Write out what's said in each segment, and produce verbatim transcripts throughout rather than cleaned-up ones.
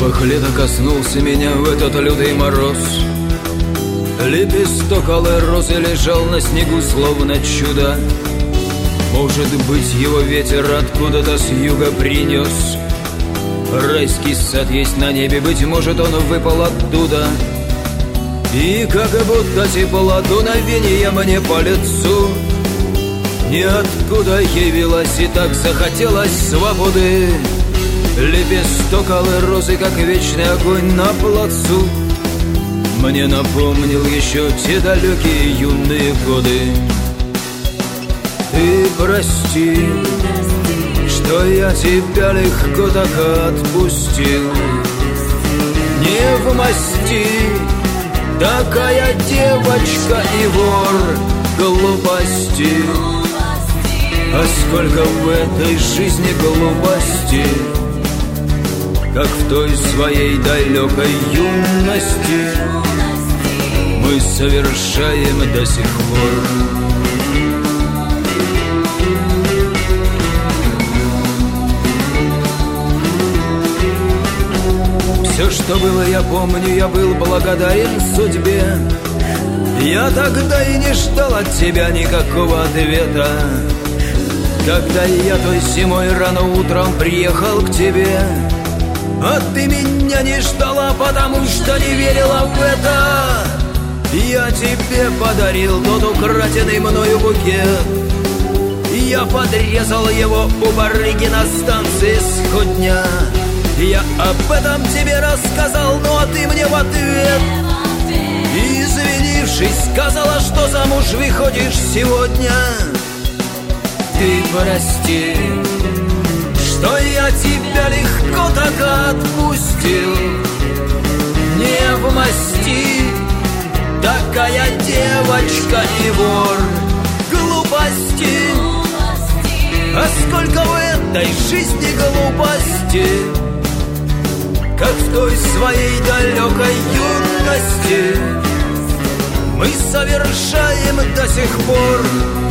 Запах лета коснулся меня в этот лютый мороз. Лепесток алой розы лежал на снегу, словно чудо. Может быть, его ветер откуда-то с юга принес. Райский сад есть на небе, быть может, он выпал оттуда. И как будто тепло дуновение мне по лицу. Ниоткуда явилась и так захотелось свободы. Лепесток алой розы, как вечный огонь на плацу, мне напомнил еще те далекие юные годы. Ты прости, что я тебя легко так отпустил. Не в масти такая девочка и вор глупости. А сколько в этой жизни глупости, как в той своей далекой юности мы совершаем до сих пор. Все, что было, я помню, я был благодарен судьбе. Я тогда и не ждал от тебя никакого ответа. Когда я той зимой рано утром приехал к тебе, а ты меня не ждала, потому что не верила в это. Я тебе подарил тот украденный мною букет. Я подрезал его у барыги на станции Сходня. Я об этом тебе рассказал, ну а ты мне в ответ, извинившись, сказала, что замуж выходишь сегодня. Ты прости, что я тебя легко так отпустил. Не в масти такая девочка и вор глупости. А сколько в этой жизни глупости, как в той своей далекой юности мы совершаем до сих пор.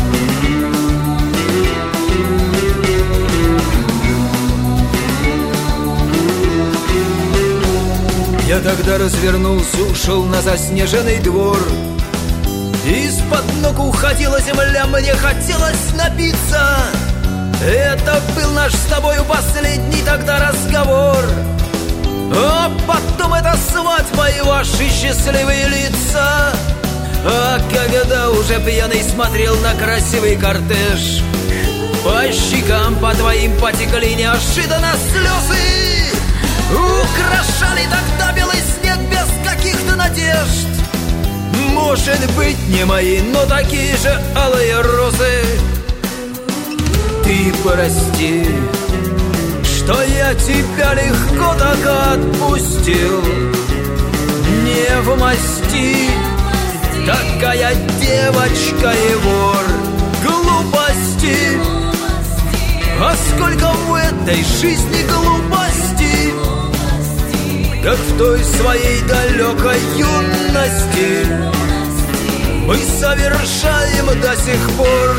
Я тогда развернулся, ушел на заснеженный двор. Из-под ног уходила земля, мне хотелось напиться. Это был наш с тобою последний тогда разговор. А потом эта свадьба и ваши счастливые лица. А когда уже пьяный смотрел на красивый кортеж, по щекам по твоим потекли неожиданно слезы. Украшали тогда белый снег без каких-то надежд. Может быть, не мои, но такие же алые розы. Ты прости, что я тебя легко так отпустил. Не в масти такая девочка и вор глупости. А сколько в этой жизни глупости, как в той своей далекой юности мы совершаем до сих пор.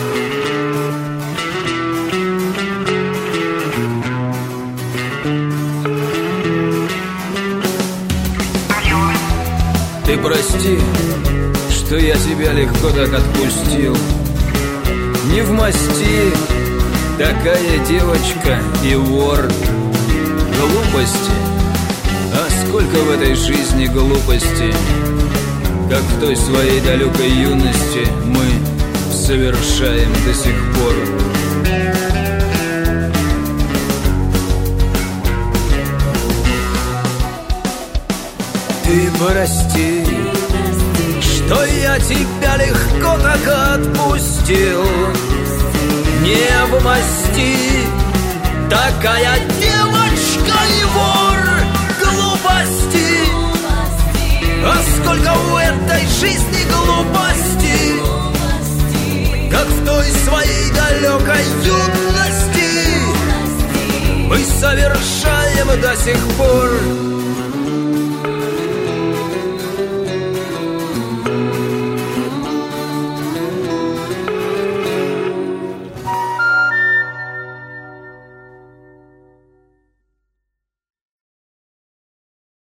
Ты прости, что я тебя легко так отпустил. Не в масти такая девочка и вор глупости. А сколько в этой жизни глупости, как в той своей далекой юности мы совершаем до сих пор. Ты прости, что я тебя легко так отпустил. Не в масти такая девочка и вор глупости. А сколько в этой жизни глупости, как в той своей далекой юности мы совершаем до сих пор.